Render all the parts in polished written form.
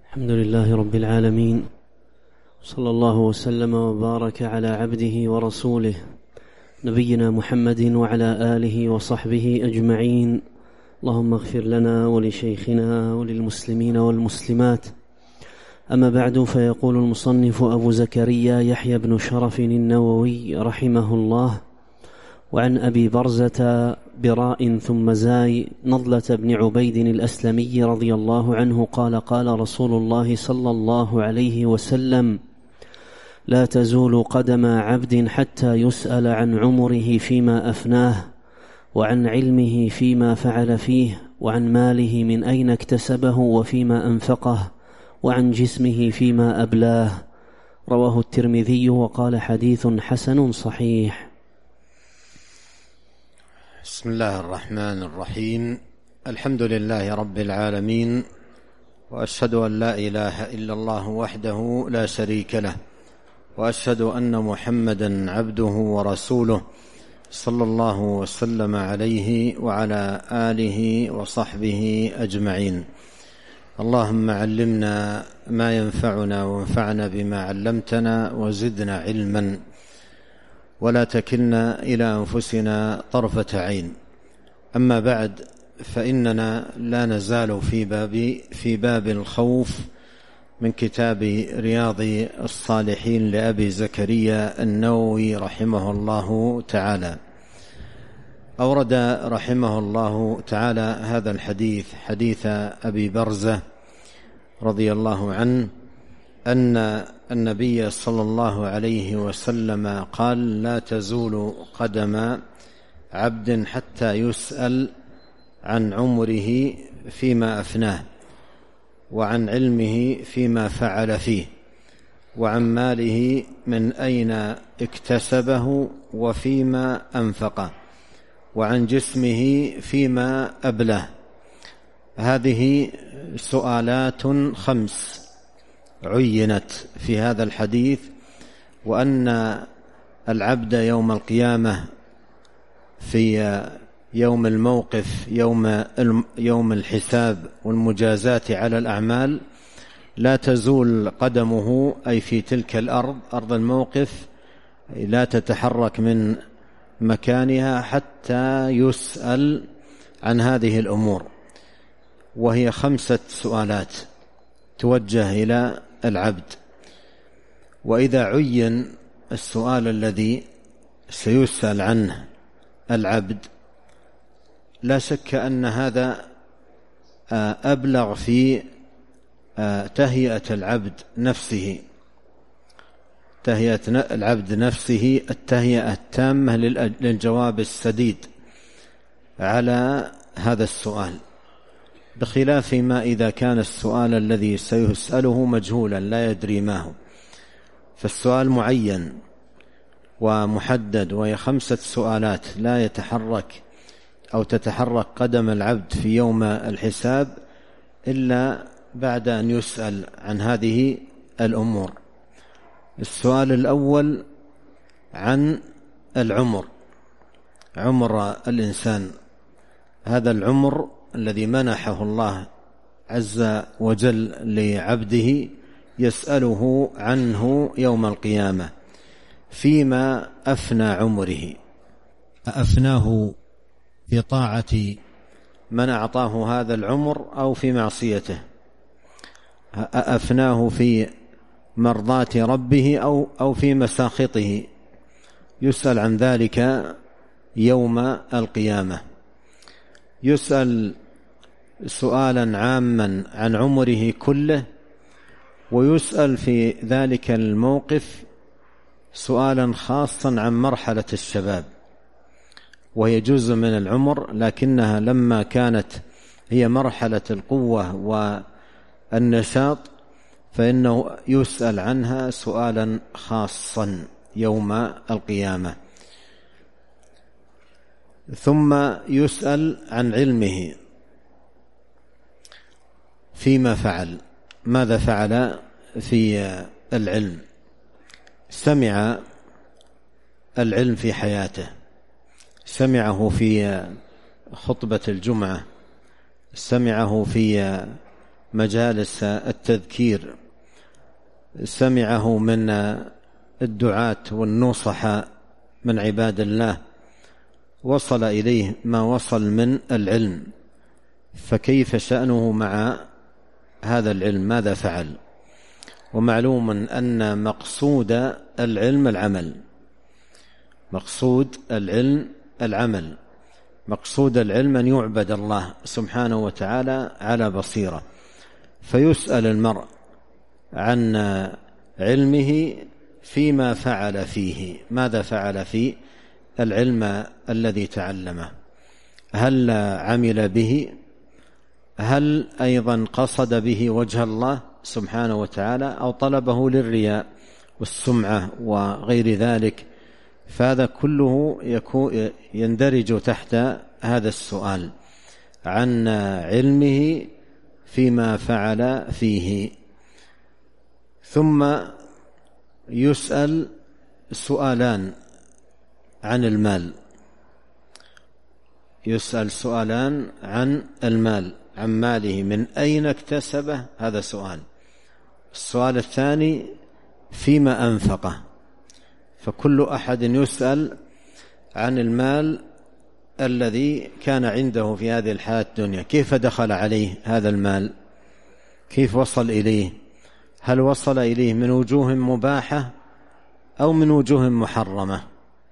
الحمد لله رب العالمين، صلى الله وسلم وبارك على عبده ورسوله نبينا محمد وعلى آله وصحبه أجمعين. اللهم اغفر لنا ولشيخنا وللمسلمين والمسلمات. أما بعد، فيقول المصنف أبو زكريا يحيى بن شرف النووي رحمه الله: وعن أبي برزة براء ثم زاي نضلة بن عبيد الأسلمي رضي الله عنه قال: قال رسول الله صلى الله عليه وسلم: لا تزول قدم عبد حتى يسأل عن عمره فيما أفناه، وعن علمه فيما فعل فيه، وعن ماله من أين اكتسبه وفيما أنفقه، وعن جسمه فيما أبلاه. رواه الترمذي وقال: حديث حسن صحيح. بسم الله الرحمن الرحيم. الحمد لله رب العالمين، وأشهد أن لا إله إلا الله وحده لا شريك له، وأشهد أن محمدا عبده ورسوله صلى الله وسلم عليه وعلى آله وصحبه أجمعين. اللهم علمنا ما ينفعنا وانفعنا بما علمتنا وزدنا علما، ولا تكلنا إلى أنفسنا طرفة عين. أما بعد، فإننا لا نزال في باب الخوف من كتاب رياض الصالحين لأبي زكريا النووي رحمه الله تعالى. أورد رحمه الله تعالى هذا الحديث، حديث أبي برزة رضي الله عنه، أن النبي صلى الله عليه وسلم قال: لا تزول قدم عبد حتى يسأل عن عمره فيما أفناه، وعن علمه فيما فعل فيه، وعن ماله من أين اكتسبه وفيما أنفقه، وعن جسمه فيما أبلاه. هذه سؤالات 5 عينت في هذا الحديث، وأن العبد يوم القيامة في يوم الموقف، يوم الحساب والمجازاة على الأعمال، لا تزول قدمه، أي في تلك الأرض، أرض الموقف، لا تتحرك من مكانها حتى يسأل عن هذه الأمور. وهي 5 سؤالات توجه إلى العبد. وإذا عين السؤال الذي سيسأل عنه العبد، لا شك أن هذا أبلغ في تهيئة العبد نفسه، تهيئة العبد نفسه التهيئة التامة للجواب السديد على هذا السؤال، بخلاف ما إذا كان السؤال الذي سيسأله مجهولا لا يدري ما هو. فالسؤال معين ومحدد، وهي 5 سؤالات لا يتحرك أو تتحرك قدم العبد في يوم الحساب إلا بعد أن يسأل عن هذه الأمور. السؤال الأول عن العمر، عمر الإنسان، هذا العمر الذي منحه الله عز وجل لعبده، يسأله عنه يوم القيامة. فيما أفنى عمره، أفناه في طاعة من أعطاه هذا العمر أو في معصيته، أفناه في مرضاة ربه أو في مساخطه، يسأل عن ذلك يوم القيامة. يسأل سؤالا عاما عن عمره كله، ويسأل في ذلك الموقف سؤالا خاصا عن مرحلة الشباب، وهي جزء من العمر، لكنها لما كانت هي مرحلة القوة والنشاط فإنه يسأل عنها سؤالا خاصا يوم القيامة. ثم يسأل عن علمه فيما فعل، ماذا فعل في العلم؟ سمع العلم في حياته، سمعه في خطبة الجمعة، سمعه في مجالس التذكير، سمعه من الدعاة والنصحاء من عباد الله، وصل إليه ما وصل من العلم، فكيف شأنه مع هذا العلم؟ ماذا فعل؟ ومعلوم أن مقصود العلم العمل، مقصود العلم العمل، مقصود العلم أن يعبد الله سبحانه وتعالى على بصيرة. فيسأل المرء عن علمه فيما فعل فيه، ماذا فعل في العلم الذي تعلمه؟ هل عمل به؟ هل أيضا قصد به وجه الله سبحانه وتعالى، أو طلبه للرياء والسمعة وغير ذلك؟ فهذا كله يندرج تحت هذا السؤال عن علمه فيما فعل فيه. ثم يسأل سؤالان عن المال، يسأل سؤالان عن المال، عن ماله، من أين اكتسبه، هذا سؤال. السؤال الثاني فيما أنفقه. فكل أحد يسأل عن المال الذي كان عنده في هذه الحياة الدنيا، كيف دخل عليه هذا المال، كيف وصل إليه، هل وصل إليه من وجوه مباحة أو من وجوه محرمة؟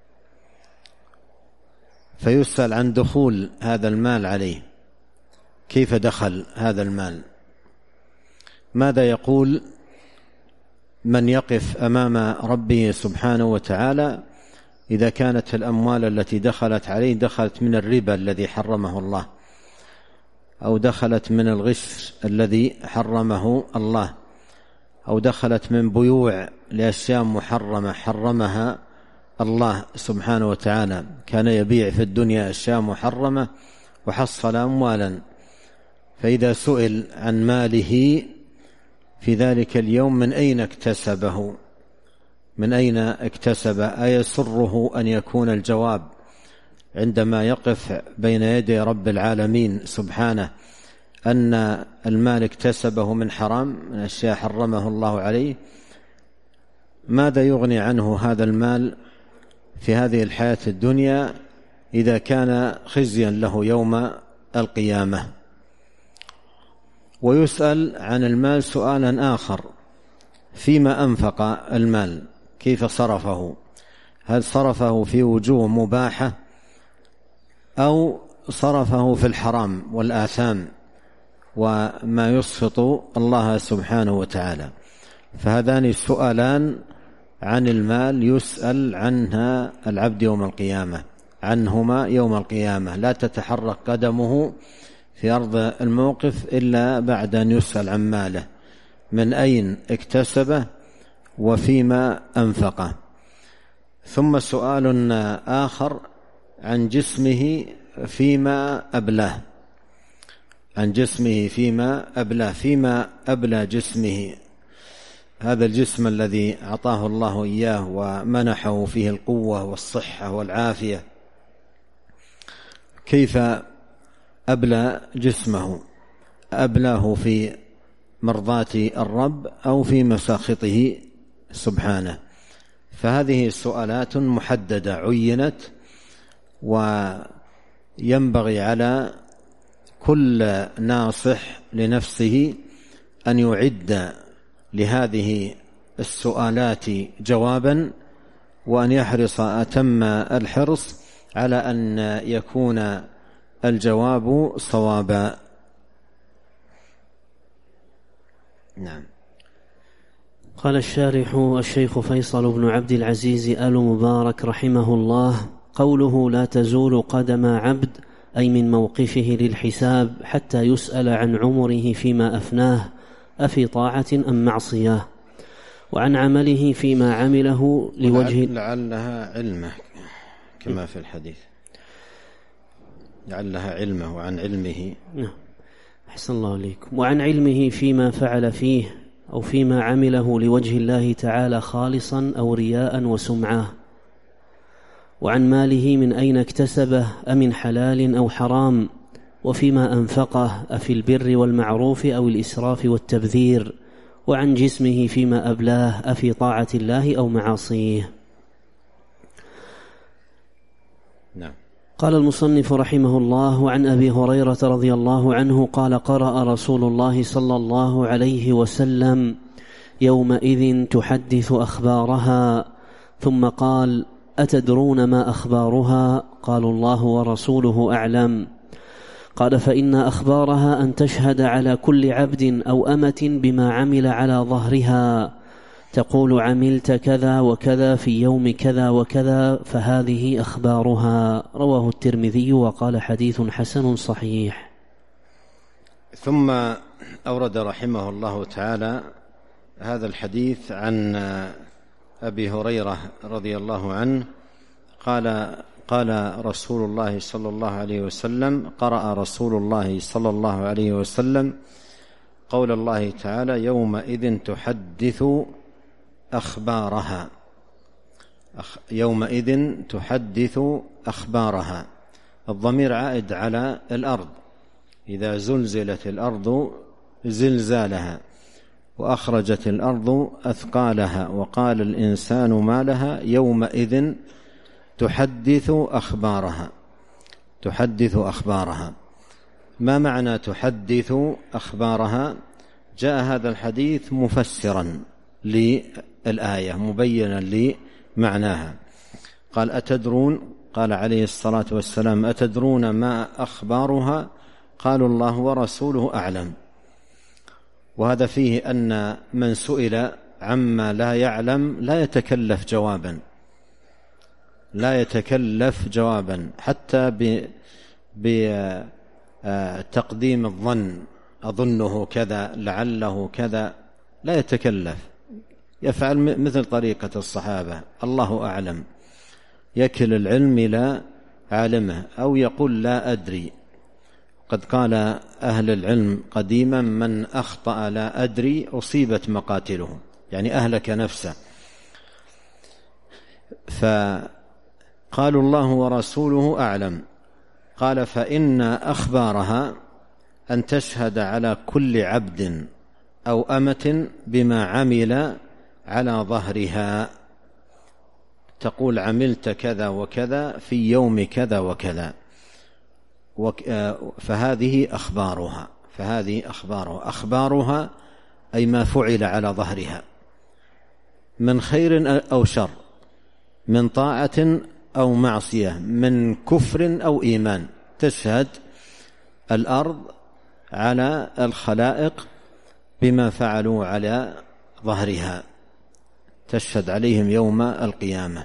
فيسأل عن دخول هذا المال عليه، كيف دخل هذا المال؟ ماذا يقول من يقف أمام ربه سبحانه وتعالى إذا كانت الأموال التي دخلت عليه دخلت من الربا الذي حرمه الله، أو دخلت من الغش الذي حرمه الله، أو دخلت من بيوع لأشياء محرمة حرمها الله سبحانه وتعالى؟ كان يبيع في الدنيا أشياء محرمة وحصل أموالا، فإذا سئل عن ماله في ذلك اليوم من أين اكتسبه، من أين اكتسب؟ أيسره أن يكون الجواب عندما يقف بين يدي رب العالمين سبحانه أن المال اكتسبه من حرام، من أشياء حرمه الله عليه؟ ماذا يغني عنه هذا المال في هذه الحياة الدنيا إذا كان خزيا له يوم القيامة؟ ويسأل عن المال سؤالا آخر، فيما أنفق المال، كيف صرفه؟ هل صرفه في وجوه مباحة أو صرفه في الحرام والآثام وما يسخط الله سبحانه وتعالى؟ فهذان السؤالان عن المال يسأل عنها العبد يوم القيامة، عنهما يوم القيامة، لا تتحرك قدمه في أرض الموقف إلا بعد أن يسأل عن ماله، من أين اكتسبه وفيما أنفقه. ثم سؤال آخر عن جسمه فيما أبلاه، عن جسمه فيما أبلاه، فيما أبلى جسمه، هذا الجسم الذي أعطاه الله إياه ومنحه فيه القوة والصحة والعافية، كيف أبلى جسمه؟ أبلاه في مرضاة الرب أو في مساخطه سبحانه؟ فهذه السؤالات محددة عينت، وينبغي على كل ناصح لنفسه أن يعد لهذه السؤالات جوابا، وأن يحرص أتم الحرص على أن يكون الجواب صوابا. نعم. قال الشارح الشيخ فيصل بن عبد العزيز آل مبارك رحمه الله: قوله لا تزول قدم عبد أي من موقفه للحساب حتى يسأل عن عمره فيما أفناه أفي طاعة أم معصية، وعن عمله فيما عمله لوجه لعلها علمه كما في الحديث، لعلها علمه وعن علمه. أحسن الله عليكم. وعن علمه فيما فعل فيه أو فيما عمله لوجه الله تعالى خالصا أو رياء وسمعة. وعن ماله من أين اكتسبه أمن حلال أو حرام، وفيما أنفقه أفي البر والمعروف أو الإسراف والتبذير، وعن جسمه فيما أبلاه أفي طاعة الله أو معاصيه. نعم. قال المصنف رحمه الله: وعن أبي هريرة رضي الله عنه قال: قرأ رسول الله صلى الله عليه وسلم: يومئذ تحدث أخبارها، ثم قال: أتدرون ما أخبارها؟ قالوا: الله ورسوله أعلم. قال: فإن أخبارها أن تشهد على كل عبد أو أمة بما عمل على ظهرها، تقول: عملت كذا وكذا في يوم كذا وكذا، فهذه أخبارها. رواه الترمذي وقال: حديث حسن صحيح. ثم أورد رحمه الله تعالى هذا الحديث عن أبي هريرة رضي الله عنه قال رسول الله صلى الله عليه وسلم: قرأ رسول الله صلى الله عليه وسلم قول الله تعالى: يومئذ تحدث أخبارها. يومئذ تحدث أخبارها، الضمير عائد على الأرض، إذا زلزلت الأرض زلزالها وأخرجت الأرض أثقالها وقال الإنسان ما لها يومئذ تحدث أخبارها. تحدث أخبارها، ما معنى تحدث أخبارها؟ جاء هذا الحديث مفسرا للآية مبينا لمعناها. قال: أتدرون، قال عليه الصلاة والسلام: أتدرون ما أخبارها؟ قالوا: الله ورسوله أعلم. وهذا فيه أن من سئل عما لا يعلم لا يتكلف جوابا، لا يتكلف جوابا حتى بتقديم الظن، أظنه كذا، لعله كذا، لا يتكلف، يفعل مثل طريقة الصحابة: الله أعلم، يكل العلم إلى عالمه، أو يقول: لا أدري. قد قال أهل العلم قديما: من أخطأ لا أدري أصيبت مقاتله، يعني أهلك نفسه. فقالوا: الله ورسوله أعلم. قال: فإن أخبارها أن تشهد على كل عبد أو أمة بما عمل على ظهرها، تقول: عملت كذا وكذا في يوم كذا وكذا، فهذه أخبارها. فهذه أخبارها. أخبارها أي ما فعل على ظهرها من خير أو شر، من طاعة أو معصية، من كفر أو إيمان. تشهد الأرض على الخلائق بما فعلوا على ظهرها، تشهد عليهم يوم القيامة.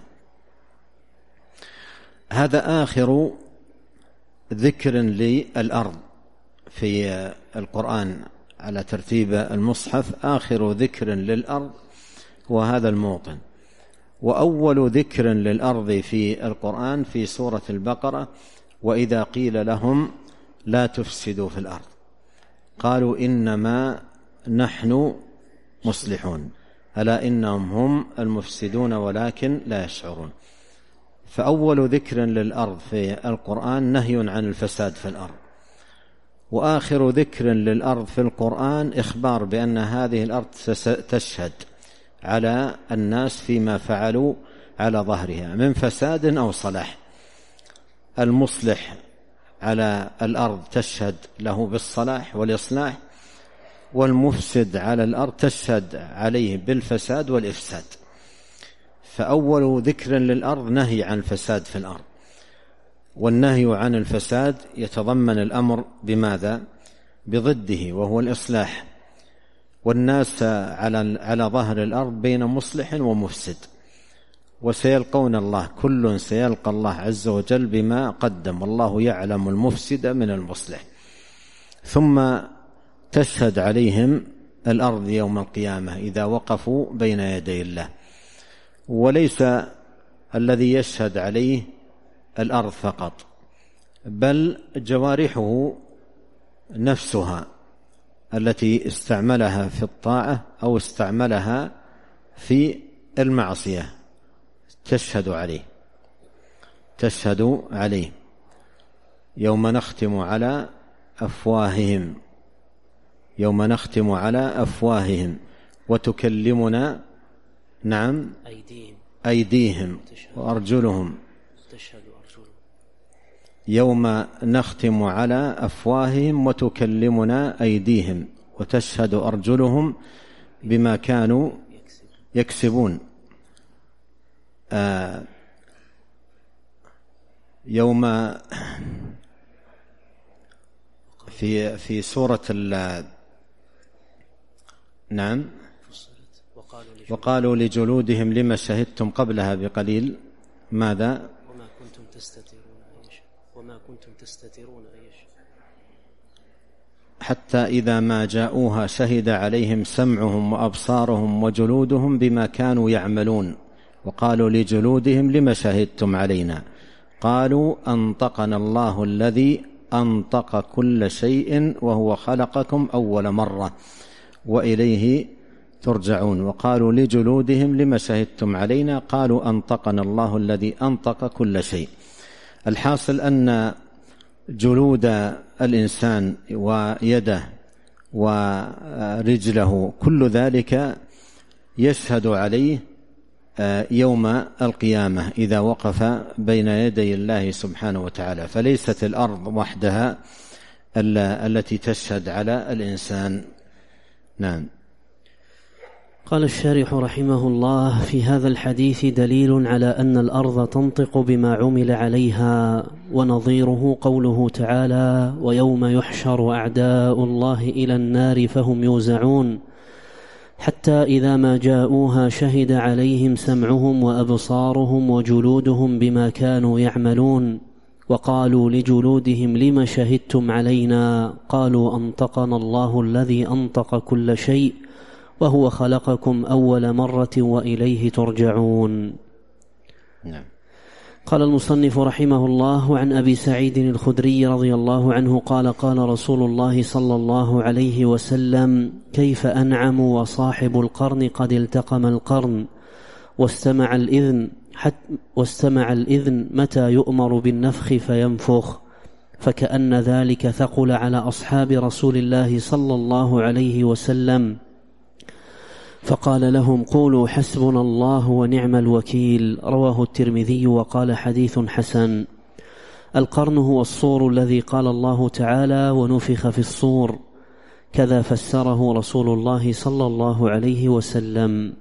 هذا آخر ذكر للأرض في القرآن على ترتيب المصحف، آخر ذكر للأرض وهذا الموطن. وأول ذكر للأرض في القرآن في سورة البقرة: وإذا قيل لهم لا تفسدوا في الأرض قالوا إنما نحن مصلحون ألا إنهم هم المفسدون ولكن لا يشعرون. فأول ذكر للأرض في القرآن نهي عن الفساد في الأرض، وآخر ذكر للأرض في القرآن إخبار بأن هذه الأرض تشهد على الناس فيما فعلوا على ظهرها من فساد أو صلاح. المصلح على الأرض تشهد له بالصلاح والإصلاح، والمفسد على الأرض تشهد عليه بالفساد والإفساد. فأول ذكر للأرض نهي عن الفساد في الأرض، والنهي عن الفساد يتضمن الأمر بماذا؟ بضده، وهو الإصلاح. والناس على ظهر الأرض بين مصلح ومفسد، وسيلقون الله، كل سيلقى الله عز وجل بما قدم، والله يعلم المفسد من المصلح. ثم تشهد عليهم الأرض يوم القيامة إذا وقفوا بين يدي الله. وليس الذي يشهد عليه الأرض فقط، بل جوارحه نفسها التي استعملها في الطاعة أو استعملها في المعصية تشهد عليه. تشهد عليه. يوم نختم على أفواههم، يوم نختم على أفواههم وتكلمنا نعم أيديهم وأرجلهم. يوم نختم على أفواههم وتكلمنا أيديهم وتشهد أرجلهم بما كانوا يكسبون. يوم في سورة نعم وقالوا لجلودهم لما شهدتم قبلها بقليل ماذا وما كنتم تستترون حتى إذا ما جاءوها شهد عليهم سمعهم وأبصارهم وجلودهم بما كانوا يعملون وقالوا لجلودهم لما شهدتم علينا قالوا أنطقنا الله الذي أنطق كل شيء وهو خلقكم أول مرة وإليه ترجعون. وقالوا لجلودهم لما شهدتم علينا قالوا أنطقنا الله الذي أنطق كل شيء. الحاصل أن جلود الإنسان ويده ورجله كل ذلك يشهد عليه يوم القيامة إذا وقف بين يدي الله سبحانه وتعالى، فليست الأرض وحدها التي تشهد على الإنسان. نعم. قال الشارح رحمه الله: في هذا الحديث دليل على أن الأرض تنطق بما عمل عليها، ونظيره قوله تعالى: ويوم يحشر أعداء الله إلى النار فهم يوزعون، حتى إذا ما جاءوها شهد عليهم سمعهم وأبصارهم وجلودهم بما كانوا يعملون. وقالوا لجلودهم لم شهدتم علينا قالوا أنطقنا الله الذي أنطق كل شيء وهو خلقكم أول مرة وإليه ترجعون. نعم. قال المصنف رحمه الله: عن أبي سعيد الخدري رضي الله عنه قال: قال رسول الله صلى الله عليه وسلم: كيف أنعم وصاحب القرن قد التقم القرن واستمع الإذن متى يؤمر بالنفخ فينفخ. فكأن ذلك ثقل على أصحاب رسول الله صلى الله عليه وسلم، فقال لهم: قولوا حسبنا الله ونعم الوكيل. رواه الترمذي وقال: حديث حسن. القرن هو الصور الذي قال الله تعالى: ونفخ في الصور، كذا فسره رسول الله صلى الله عليه وسلم.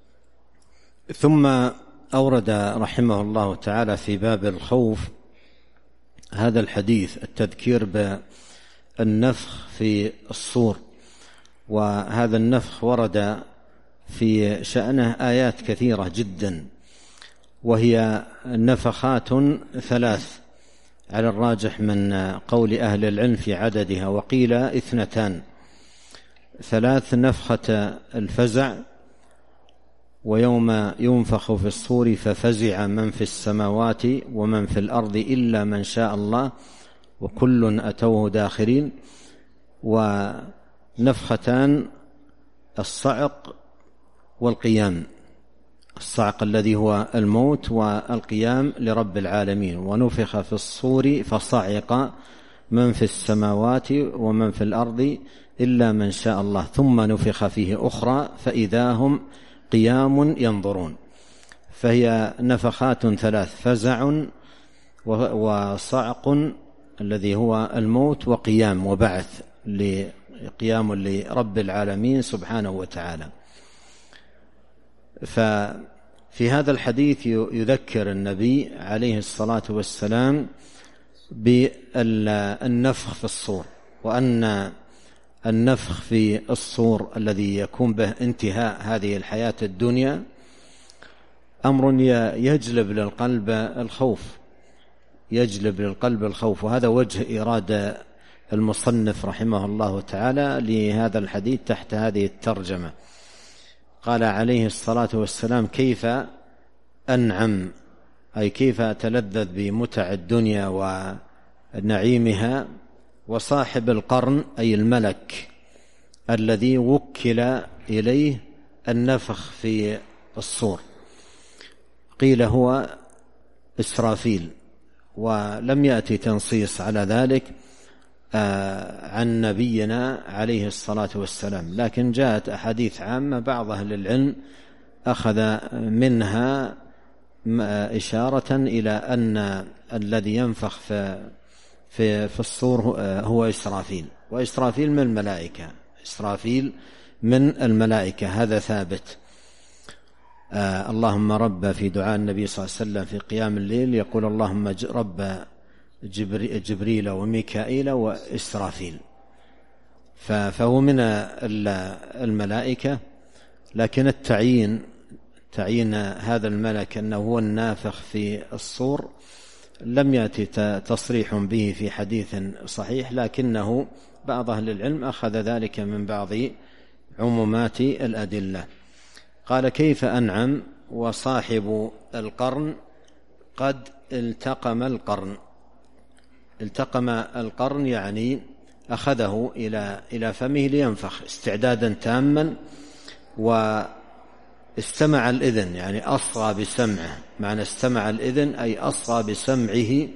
ثم أورد رحمه الله تعالى في باب الخوف هذا الحديث التذكير بالنفخ في الصور، وهذا النفخ ورد في شأنه آيات كثيرة جدا، وهي نفخات ثلاث على الراجح من قول أهل العلم في عددها، وقيل 2: 3 نفخة الفزع، ويوم ينفخ في الصور ففزع من في السماوات ومن في الأرض إلا من شاء الله وكل أتوه داخرين، ونفختان الصعق والقيام، الصعق الذي هو الموت والقيام لرب العالمين. ونفخ في الصور فصعق من في السماوات ومن في الأرض إلا من شاء الله، ثم نفخ فيه أخرى فإذا هم قيام ينظرون. فهي نفخات 3: فزع وصعق الذي هو الموت، وقيام وبعث قيام لرب العالمين سبحانه وتعالى. ففي هذا الحديث يذكر النبي عليه الصلاة والسلام بالنفخ في الصور، وأن النفخ في الصور الذي يكون به انتهاء هذه الحياة الدنيا أمر يجلب للقلب الخوف، وهذا وجه إرادة المصنف رحمه الله تعالى لهذا الحديث تحت هذه الترجمة. قال عليه الصلاة والسلام: كيف أنعم، أي كيف أتلذذ بمتع الدنيا ونعيمها، وصاحب القرن أي الملك الذي وكل إليه النفخ في الصور، قيل هو إسرافيل، ولم يأتي تنصيص على ذلك، عن نبينا عليه الصلاة والسلام، لكن جاءت أحاديث عامة بعض أهل العلم أخذ منها إشارة إلى أن الذي ينفخ في الصور هو إسرافيل، وإسرافيل من الملائكة، إسرافيل من الملائكة، هذا ثابت. اللهم رب، في دعاء النبي صلى الله عليه وسلم في قيام الليل يقول اللهم رب جبريل وميكائيل وإسرافيل، فهو من الملائكة. لكن تعيين هذا الملك أنه هو النافخ في الصور لم يأتي تصريح به في حديث صحيح، لكنه بعض أهل العلم أخذ ذلك من بعض عمومات الأدلة. قال كيف أنعم وصاحب القرن قد التقم القرن. التقم القرن يعني أخذه إلى فمه لينفخ استعدادا تاما، واستمع الإذن يعني أصغى بسمعه، معنى استمع الإذن أي أصغى بسمعه،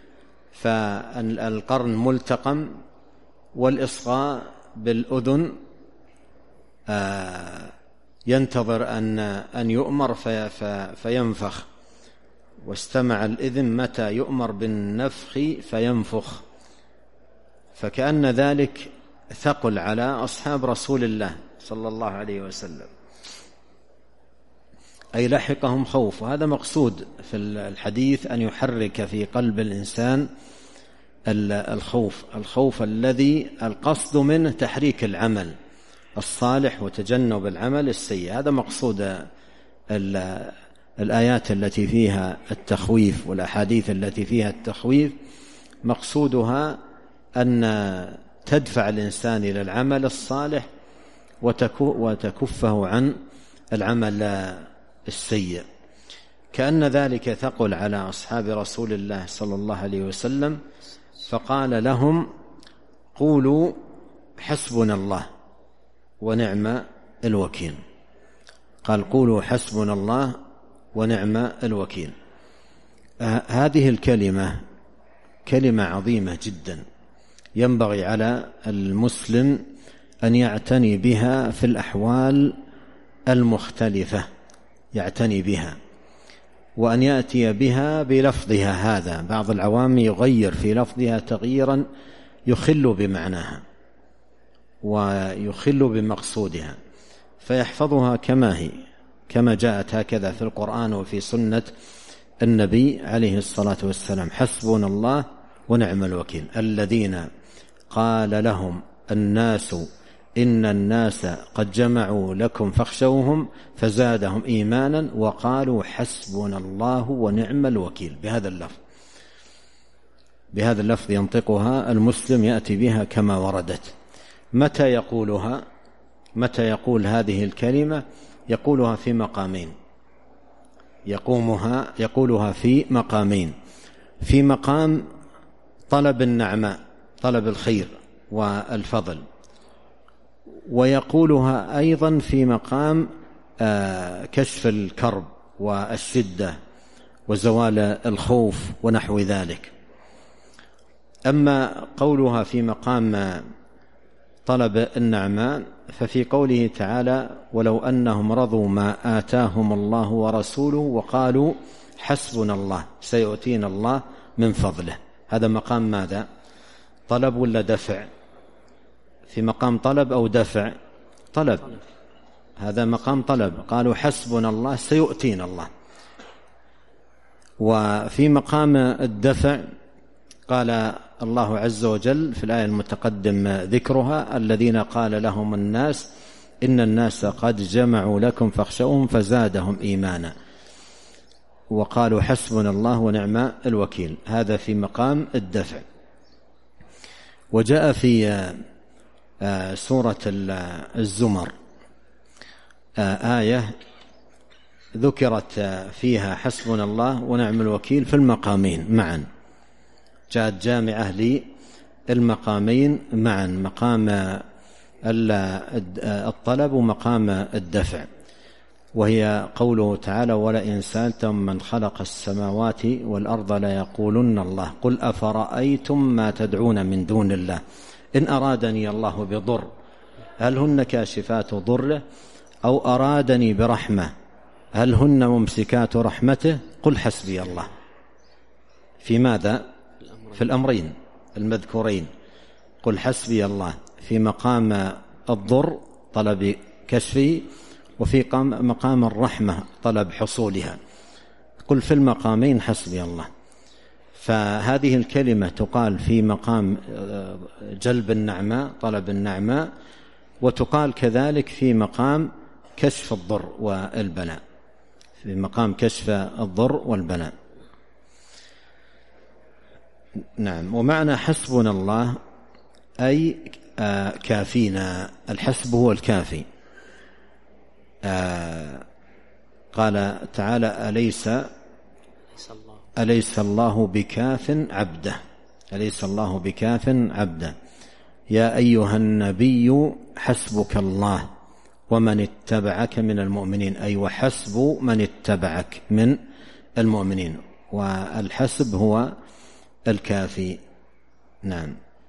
فالقرن ملتقم، والإصغاء بالأذن ينتظر أن يؤمر فينفخ، واستمع الإذن متى يؤمر بالنفخ فينفخ. فكأن ذلك ثقل على أصحاب رسول الله صلى الله عليه وسلم، أي لحقهم خوف. وهذا مقصود في الحديث، أن يحرك في قلب الإنسان الخوف الذي القصد منه تحريك العمل الصالح وتجنب العمل السيء. هذا مقصود الآيات التي فيها التخويف والأحاديث التي فيها التخويف، مقصودها أن تدفع الإنسان إلى العمل الصالح وتكفه عن العمل السيء. كأن ذلك ثقل على أصحاب رسول الله صلى الله عليه وسلم، فقال لهم قولوا حسبنا الله ونعم الوكيل. قال قولوا حسبنا الله ونعم الوكيل. هذه الكلمة كلمة عظيمة جدا، ينبغي على المسلم أن يعتني بها في الأحوال المختلفة، يعتني بها وأن يأتي بها بلفظها. هذا بعض العوام يغير في لفظها تغييرا يخل بمعناها ويخل بمقصودها، فيحفظها كما هي، كما جاءت هكذا في القرآن وفي سنة النبي عليه الصلاة والسلام. حسبنا الله ونعم الوكيل. الذين قال لهم الناس إن الناس قد جمعوا لكم فاخشوهم فزادهم إيمانا وقالوا حسبنا الله ونعم الوكيل. بهذا اللفظ ينطقها المسلم، يأتي بها كما وردت. متى يقولها؟ متى يقول هذه الكلمة؟ يقولها في مقامين، يقولها في مقامين: في مقام طلب النعماء، طلب الخير والفضل، ويقولها أيضا في مقام كشف الكرب والشدة وزوال الخوف ونحو ذلك. أما قولها في مقام طلب النعماء ففي قوله تعالى: ولو أنهم رضوا ما آتاهم الله ورسوله وقالوا حسبنا الله سيؤتينا الله من فضله. هذا مقام ماذا؟ طلب ولا دفع؟ في مقام طلب أو دفع؟ طلب. هذا مقام طلب، قالوا حسبنا الله سيؤتينا الله. وفي مقام الدفع قال الله عز وجل في الآية المتقدم ذكرها: الذين قال لهم الناس إن الناس قد جمعوا لكم فاخشوهم فزادهم إيمانا وقالوا حسبنا الله ونعم الوكيل. هذا في مقام الدفع. وجاء في سورة الزمر آية ذكرت فيها حسبنا الله ونعم الوكيل في المقامين معا، جاءت جامعة للمقامين معا، مقام الطلب ومقام الدفع. وهي قوله تعالى: ولئن سألتم من خلق السماوات والأرض ليقولن الله قل أفرأيتم ما تدعون من دون الله إن أرادني الله بضر هل هن كاشفات ضره أو أرادني برحمة هل هن ممسكات رحمته قل حسبي الله. في ماذا؟ في الأمرين المذكورين، قل حسبي الله في مقام الضر طلب كشفه، وفي مقام الرحمة طلب حصولها. قل في المقامين حسبي الله. فهذه الكلمة تقال في مقام جلب النعماء طلب النعماء، وتقال كذلك في مقام كشف الضر والبلاء، في مقام كشف الضر والبلاء. نعم. ومعنى حسبنا الله أي كافينا، الحسب هو الكافي. قال تعالى: أليس الله بكاف عبده، أليس الله بكاف عبده. يا أيها النبي حسبك الله ومن اتبعك من المؤمنين، أي وحسب من اتبعك من المؤمنين، والحسب هو الكافي. نعم.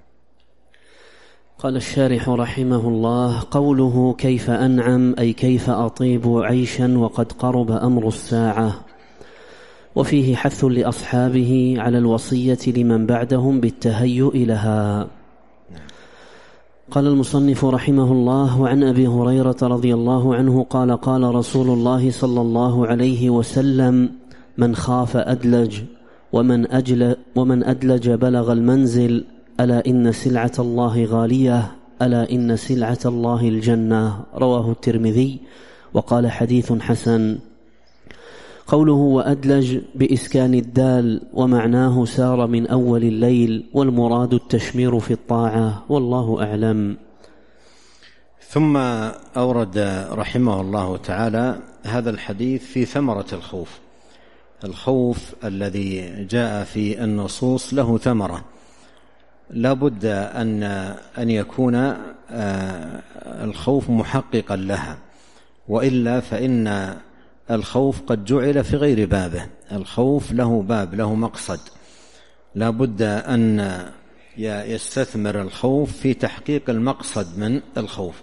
قال الشارح رحمه الله: قوله كيف أنعم أي كيف أطيب عيشا وقد قرب أمر الساعة، وفيه حث لأصحابه على الوصية لمن بعدهم بالتهيؤ لها. قال المصنف رحمه الله: وعن أبي هريرة رضي الله عنه قال: قال رسول الله صلى الله عليه وسلم: من خاف أدلج ومن أدلج بلغ المنزل، ألا إن سلعة الله غالية، ألا إن سلعة الله الجنة. رواه الترمذي وقال حديث حسن. قوله وأدلج بإسكان الدال، ومعناه سار من أول الليل، والمراد التشمير في الطاعة، والله أعلم. ثم أورد رحمه الله تعالى هذا الحديث في ثمرة الخوف. الخوف الذي جاء في النصوص له ثمرة، لا بد أن يكون الخوف محققا لها، وإلا فإن الخوف قد جعل في غير بابه. الخوف له باب، له مقصد، لا بد أن يستثمر الخوف في تحقيق المقصد من الخوف.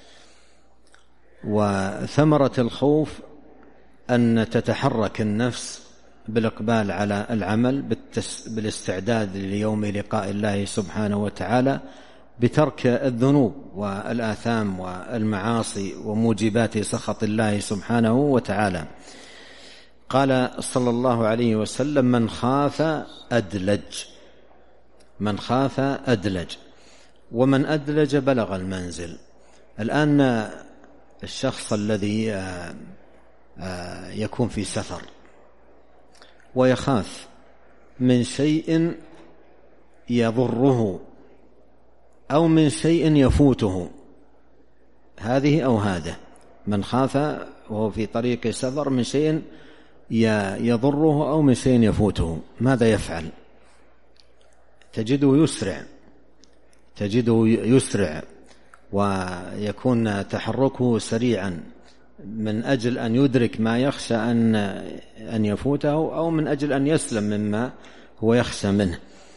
وثمرة الخوف أن تتحرك النفس بالإقبال على العمل، بالاستعداد ليوم لقاء الله سبحانه وتعالى، بترك الذنوب والآثام والمعاصي وموجبات سخط الله سبحانه وتعالى. قال صلى الله عليه وسلم: من خاف أدلج، من خاف أدلج، ومن أدلج بلغ المنزل. الآن الشخص الذي يكون في سفر ويخاف من شيء يضره أو من شيء يفوته، هذه أو هذا، من خاف وهو في طريق سفر من شيء يضره أو من شيء يفوته، ماذا يفعل؟ تجده يسرع ويكون تحركه سريعا من أجل أن يدرك ما يخشى أن يفوته، أو من أجل أن يسلم مما هو يخشى منه.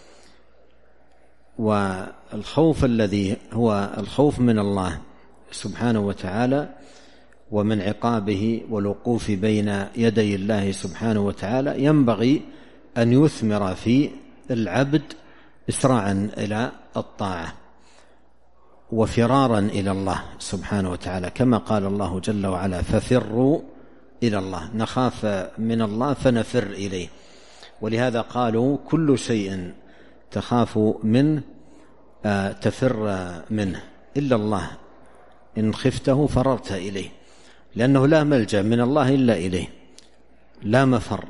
والخوف الذي هو الخوف من الله سبحانه وتعالى ومن عقابه والوقوف بين يدي الله سبحانه وتعالى ينبغي أن يثمر في العبد إسراعا إلى الطاعة وفرارا إلى الله سبحانه وتعالى، كما قال الله جل وعلا: ففروا إلى الله، نخاف من الله فنفر إليه. ولهذا قالوا: كل شيء تخاف منه تفر منه إلا الله، إن خفته فررت إليه، لأنه لا ملجأ من الله إلا إليه، لا مفر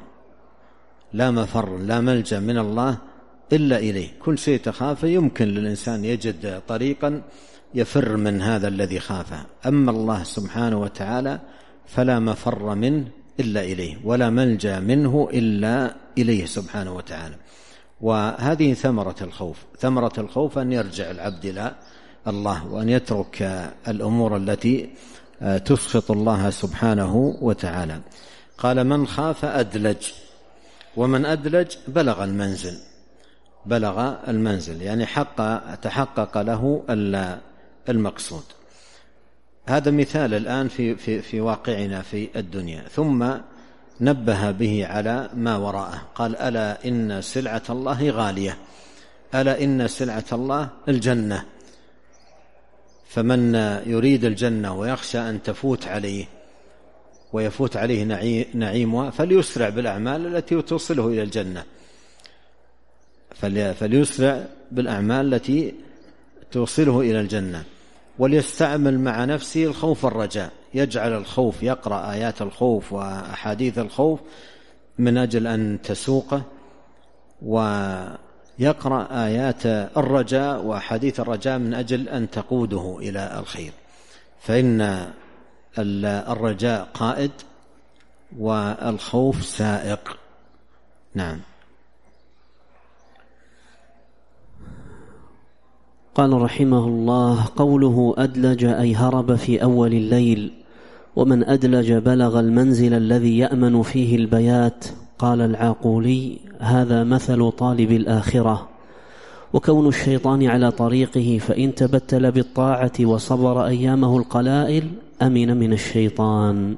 لا ملجأ من الله إلا إليه. كل شيء تخافه يمكن للإنسان يجد طريقا يفر من هذا الذي خافه، أما الله سبحانه وتعالى فلا مفر منه إلا إليه، ولا ملجأ منه إلا إليه سبحانه وتعالى. وهذه ثمرة الخوف. ثمرة الخوف أن يرجع العبد إلى الله، وأن يترك الأمور التي تسخط الله سبحانه وتعالى. قال من خاف أدلج، ومن أدلج بلغ المنزل يعني تحقق له المقصود. هذا مثال الآن في واقعنا في الدنيا. ثم نبه به على ما وراءه، قال ألا إن سلعة الله غالية، ألا إن سلعة الله الجنة، فمن يريد الجنة ويخشى أن تفوت عليه ويفوت عليه نعيمها فليسرع بالأعمال التي توصله إلى الجنة، فليسرع بالأعمال التي توصله إلى الجنة، وليستعمل مع نفسه الخوف والرجاء، يجعل الخوف، يقرأ آيات الخوف وأحاديث الخوف من أجل أن تسوقه، ويقرأ آيات الرجاء وأحاديث الرجاء من أجل أن تقوده إلى الخير، فإن الرجاء قائد والخوف سائق. نعم. قال رحمه الله: قوله أدلج أي هرب في أول الليل، ومن أدلج بلغ المنزل الذي يأمن فيه البيات. قال العاقولي: هذا مثل طالب الآخرة، وكون الشيطان على طريقه فإن تبتل بالطاعة وصبر أيامه القلائل أمن من الشيطان.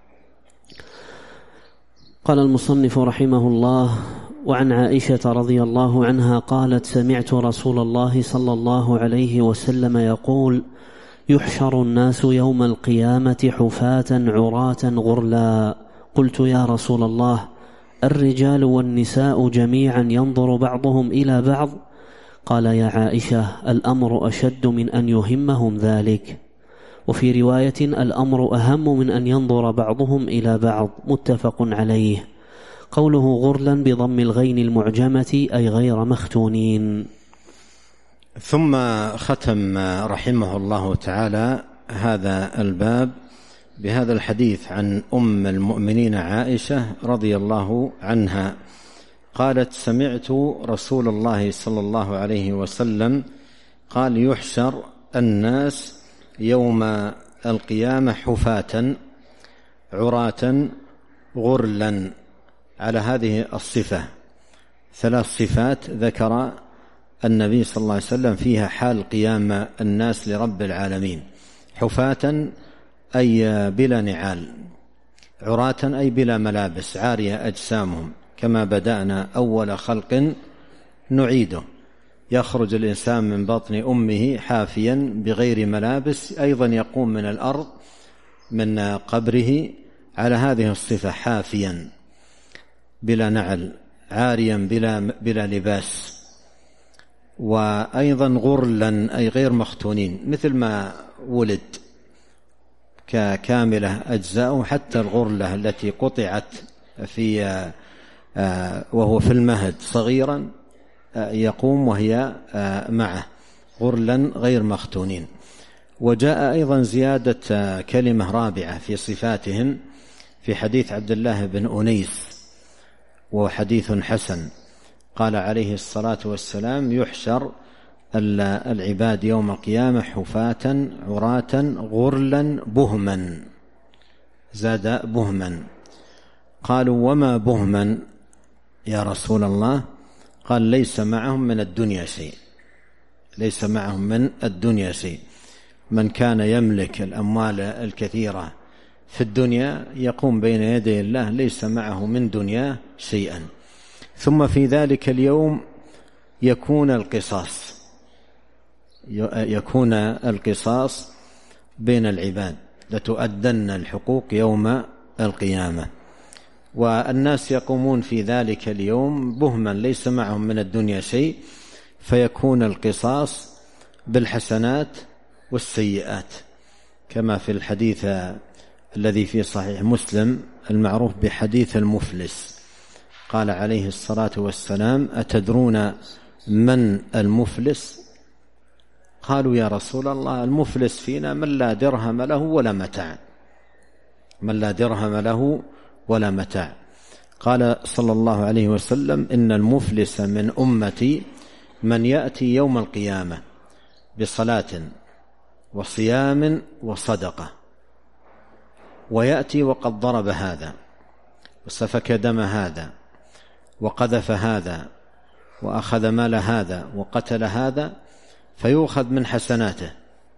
قال المصنف رحمه الله: وعن عائشة رضي الله عنها قالت: سمعت رسول الله صلى الله عليه وسلم يقول: يحشر الناس يوم القيامة حفاة عراة غرلا. قلت: يا رسول الله، الرجال والنساء جميعا ينظر بعضهم إلى بعض؟ قال: يا عائشة، الأمر أشد من أن يهمهم ذلك. وفي رواية: الأمر أهم من أن ينظر بعضهم إلى بعض. متفق عليه. قوله غرلا بضم الغين المعجمة أي غير مختونين. ثم ختم رحمه الله تعالى هذا الباب بهذا الحديث عن أم المؤمنين عائشة رضي الله عنها قالت: سمعت رسول الله صلى الله عليه وسلم قال: يحشر الناس يوم القيامة حفاة عراة غرلا. على هذه الصفة 3 صفات ذكر النبي صلى الله عليه وسلم فيها حال قيام الناس لرب العالمين: حفاة أي بلا نعال، عراة أي بلا ملابس، عارية أجسامهم، كما بدأنا أول خلق نعيده. يخرج الإنسان من بطن أمه حافيا بغير ملابس، أيضا يقوم من الأرض من قبره على هذه الصفة: حافيا بلا نعل، عاريا بلا لباس، وأيضا غرلا أي غير مختونين، مثل ما ولد ككاملة أجزاءه، حتى الغرلة التي قطعت وهو في المهد صغيرا يقوم وهي معه، غرلا غير مختونين. وجاء أيضا زيادة كلمة رابعة في صفاتهم في حديث عبد الله بن أنيس، وحديث حسن. قال عليه الصلاة والسلام: يحشر العباد يوم القيامة حفاة عراة غرلا بهما. زاد بهما. قالوا: وما بهما يا رسول الله؟ قال: ليس معهم من الدنيا شيء، ليس معهم من الدنيا شيء. من كان يملك الأموال الكثيرة في الدنيا يقوم بين يدي الله ليس معه من دنيا شيئا. ثم في ذلك اليوم يكون القصاص بين العباد، لتؤدن الحقوق يوم القيامة. والناس يقومون في ذلك اليوم بهما ليس معهم من الدنيا شيء، فيكون القصاص بالحسنات والسيئات، كما في الحديث الذي في صحيح مسلم المعروف بحديث المفلس. قال عليه الصلاة والسلام: أتدرون من المفلس؟ قالوا: يا رسول الله، المفلس فينا من لا درهم له ولا متاع، من لا درهم له ولا متاع. قال صلى الله عليه وسلم: إن المفلس من أمتي من يأتي يوم القيامة بصلاة وصيام وصدقة ويأتي وقد ضرب هذا وسفك دم هذا وقذف هذا وأخذ مال هذا وقتل هذا، فيؤخذ من حسناته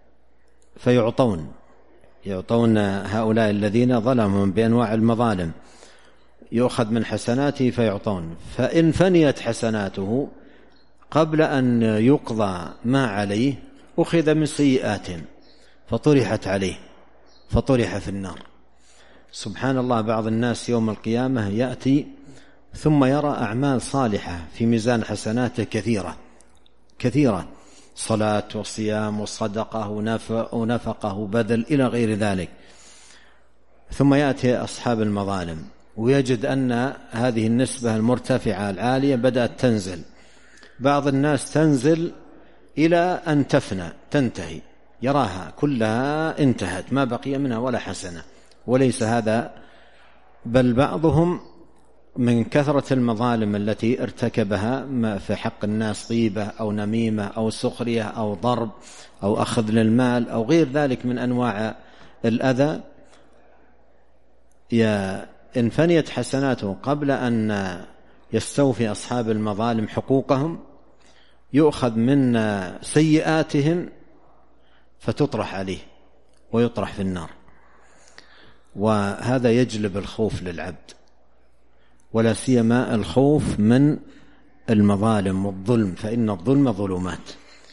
يعطون هؤلاء الذين ظلموا بأنواع المظالم، يؤخذ من حسناته فيعطون. فإن فنيت حسناته قبل أن يقضى ما عليه أخذ من سيئات فطرحت عليه فطرح في النار. سبحان الله، بعض الناس يوم القيامة يأتي ثم يرى أعمال صالحة في ميزان حسناته كثيرة، صلاة وصيام وصدقة ونفقة وبذل إلى غير ذلك، ثم يأتي أصحاب المظالم ويجد أن هذه النسبة المرتفعة العالية بدأت تنزل. بعض الناس تنزل إلى أن تنتهي، يراها كلها انتهت ما بقي منها ولا حسنة. وليس هذا، بل بعضهم من كثرة المظالم التي ارتكبها في حق الناس، طيبة أو نميمة أو سخرية أو ضرب أو أخذ للمال أو غير ذلك من أنواع الأذى، إن فنيت حسناته قبل أن يستوفي أصحاب المظالم حقوقهم يؤخذ من سيئاتهم فتطرح عليه ويطرح في النار. وهذا يجلب الخوف للعبد، ولا سيما الخوف من المظالم والظلم، فإن الظلم ظلمات.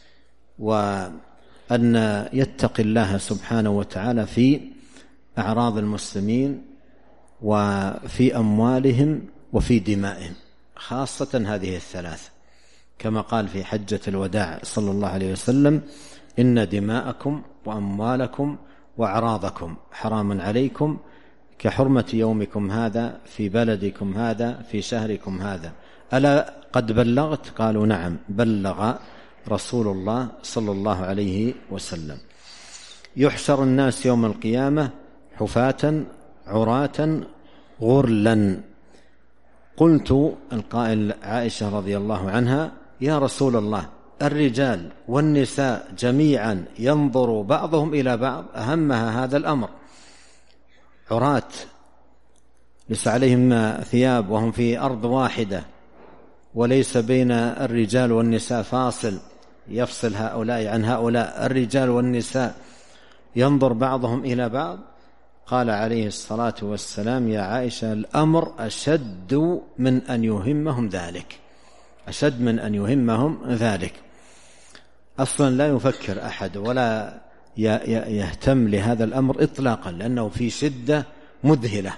وأن يتقي الله سبحانه وتعالى في أعراض المسلمين وفي أموالهم وفي دمائهم، خاصة هذه الثلاث، كما قال في حجة الوداع صلى الله عليه وسلم: إن دماءكم وأموالكم وأعراضكم حرام عليكم كحرمة يومكم هذا في بلدكم هذا في شهركم هذا. ألا قد بلغت؟ قالوا: نعم، بلغ رسول الله صلى الله عليه وسلم. يحشر الناس يوم القيامة حفاة عراة غرلا. قلت، القائل عائشة رضي الله عنها: يا رسول الله، الرجال والنساء جميعا ينظر بعضهم إلى بعض، أهمها هذا الأمر، عراة ليس عليهم ثياب وهم في أرض واحدة وليس بين الرجال والنساء فاصل يفصل هؤلاء عن هؤلاء، الرجال والنساء ينظر بعضهم إلى بعض. قال عليه الصلاة والسلام: يا عائشة، الأمر أشد من أن يهمهم ذلك، أشد من أن يهمهم ذلك. أصلا لا يفكر أحد ولا يهتم لهذا الأمر إطلاقا، لأنه في شدة مذهلة،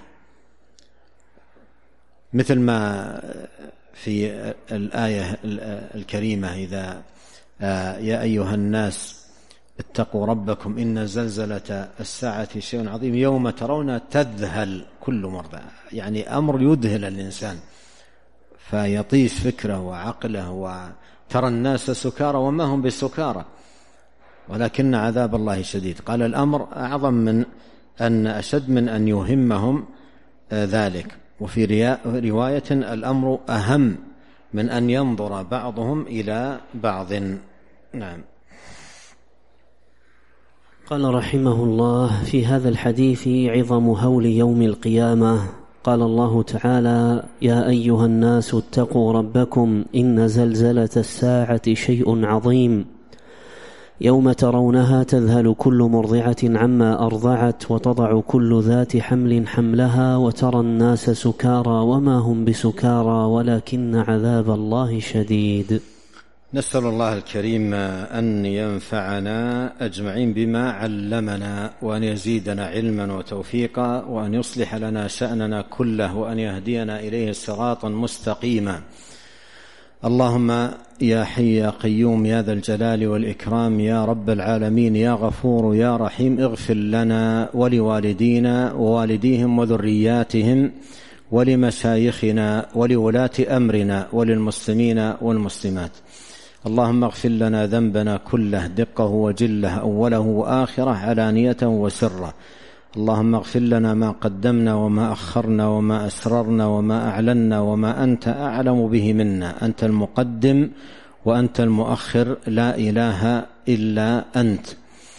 مثل ما في الآية الكريمة: إذا يا أيها الناس اتقوا ربكم إن زلزلة الساعة شيء عظيم يوم ترون تذهل كل مرضع. يعني أمر يذهل الإنسان فيطيش فكره وعقله، وترى الناس سكارى وما هم بسكارى ولكن عذاب الله شديد. قال الأمر أعظم من أن أشد من أن يهمهم ذلك. وفي رواية: الأمر أهم من أن ينظر بعضهم إلى بعض. نعم. قال رحمه الله: في هذا الحديث عظم هول يوم القيامة. قال الله تعالى: يا أيها الناس اتقوا ربكم إن زلزلة الساعة شيء عظيم يوم ترونها تذهل كل مرضعة عما أرضعت وتضع كل ذات حمل حملها وترى الناس سكارى وما هم بسكارى ولكن عذاب الله شديد. نسأل الله الكريم أن ينفعنا أجمعين بما علمنا، وأن يزيدنا علما وتوفيقا، وأن يصلح لنا شأننا كله، وأن يهدينا إليه صراطا مستقيما. اللهم يا حي يا قيوم يا ذا الجلال والإكرام يا رب العالمين يا غفور يا رحيم، اغفر لنا ولوالدينا ووالديهم وذرياتهم ولمشايخنا ولولاة أمرنا وللمسلمين والمسلمات. اللهم اغفر لنا ذنبنا كله دقه وجله أوله وآخره علانية وسره. اللهم اغفر لنا ما قدمنا وما أخرنا وما أسررنا وما أعلنا وما أنت أعلم به منا. أنت المقدم وأنت المؤخر، لا إله إلا أنت.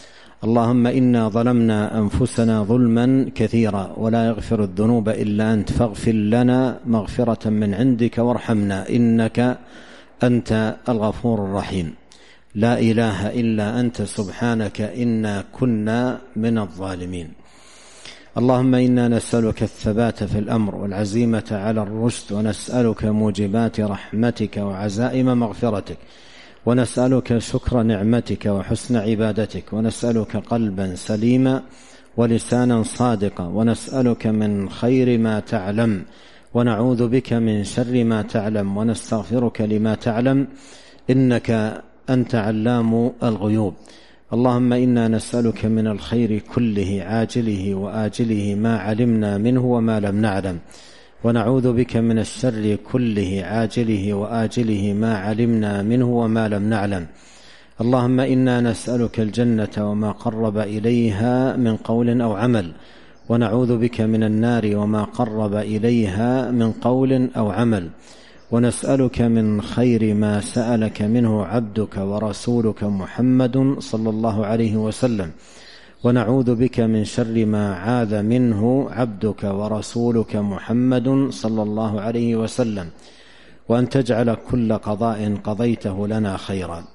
اللهم إنا ظلمنا أنفسنا ظلما كثيرا ولا يغفر الذنوب إلا أنت فاغفر لنا مغفرة من عندك وارحمنا إنك أنت الغفور الرحيم. لا إله إلا أنت سبحانك إنا كنا من الظالمين. اللهم إنا نسألك الثبات في الأمر والعزيمة على الرشد، ونسألك موجبات رحمتك وعزائم مغفرتك، ونسألك شكر نعمتك وحسن عبادتك، ونسألك قلبا سليما ولسانا صادقا، ونسألك من خير ما تعلم ونعوذ بك من شر ما تعلم، ونستغفرك لما تعلم إنك أنت علام الغيوب. اللهم إنا نسألك من الخير كله عاجله وآجله ما علمنا منه وما لم نعلم، ونعوذ بك من الشر كله عاجله وآجله ما علمنا منه وما لم نعلم. اللهم إنا نسألك الجنة وما قرب إليها من قول أو عمل، ونعوذ بك من النار وما قرب إليها من قول أو عمل، ونسألك من خير ما سألك منه عبدك ورسولك محمد صلى الله عليه وسلم، ونعوذ بك من شر ما عاذ منه عبدك ورسولك محمد صلى الله عليه وسلم، وأن تجعل كل قضاء قضيته لنا خيرا.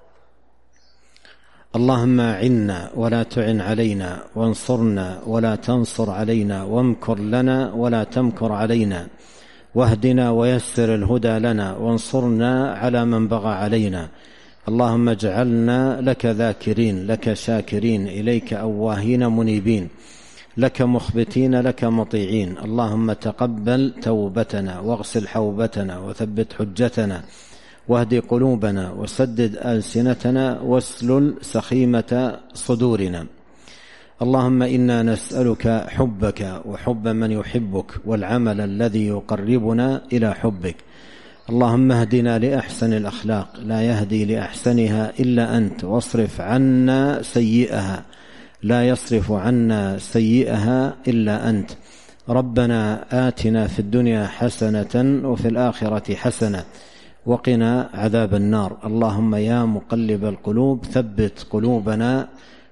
اللهم أعنا ولا تعن علينا، وانصرنا ولا تنصر علينا، وامكر لنا ولا تمكر علينا، واهدنا ويسر الهدى لنا، وانصرنا على من بغى علينا. اللهم اجعلنا لك ذاكرين، لك شاكرين، إليك أواهين منيبين، لك مخبتين، لك مطيعين. اللهم تقبل توبتنا، واغسل حوبتنا، وثبت حجتنا، واهد قلوبنا، وسدد ألسنتنا، واسلل سخيمة صدورنا. اللهم إنا نسألك حبك وحب من يحبك، والعمل الذي يقربنا إلى حبك. اللهم اهدنا لأحسن الأخلاق، لا يهدي لأحسنها إلا أنت، واصرف عنا سيئها، لا يصرف عنا سيئها إلا أنت. ربنا آتنا في الدنيا حسنة وفي الآخرة حسنة وقنا عذاب النار. اللهم يا مقلب القلوب ثبت قلوبنا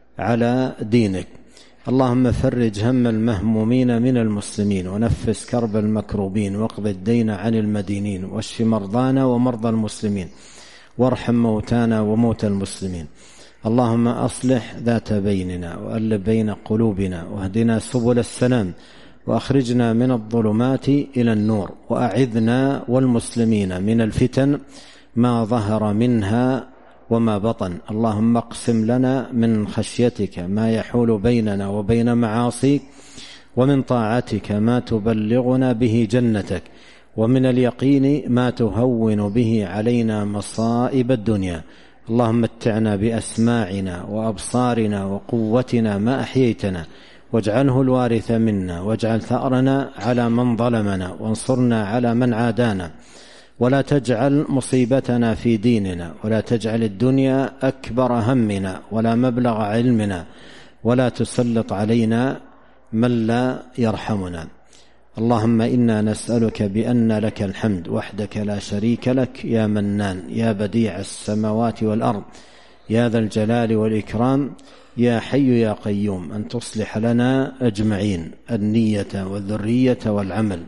على دينك. اللهم فرج هم المهمومين من المسلمين، ونفس كرب المكروبين، واقض الدين عن المدينين، واشف مرضانا ومرضى المسلمين، وارحم موتانا وموتى المسلمين. اللهم أصلح ذات بيننا، وألف بين قلوبنا، واهدنا سبل السلام، وأخرجنا من الظلمات إلى النور، وأعذنا والمسلمين من الفتن ما ظهر منها وما بطن. اللهم اقسم لنا من خشيتك ما يحول بيننا وبين معاصيك، ومن طاعتك ما تبلغنا به جنتك، ومن اليقين ما تهون به علينا مصائب الدنيا. اللهم متعنا بأسماعنا وأبصارنا وقوتنا ما أحييتنا، واجعله الوارث منا، واجعل ثأرنا على من ظلمنا، وانصرنا على من عادانا، ولا تجعل مصيبتنا في ديننا، ولا تجعل الدنيا أكبر همنا ولا مبلغ علمنا، ولا تسلط علينا من لا يرحمنا. اللهم إنا نسألك بأن لك الحمد وحدك لا شريك لك، يا منان، يا بديع السماوات والأرض، يا ذا الجلال والإكرام، يا حي يا قيوم، أن تصلح لنا أجمعين النية والذرية والعمل.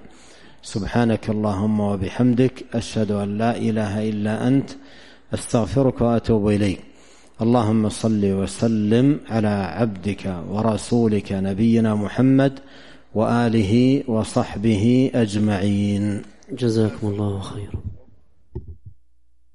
سبحانك اللهم وبحمدك، أشهد أن لا إله إلا أنت، أستغفرك وأتوب إليك. اللهم صل وسلم على عبدك ورسولك نبينا محمد وآله وصحبه أجمعين. جزاكم الله خيرا.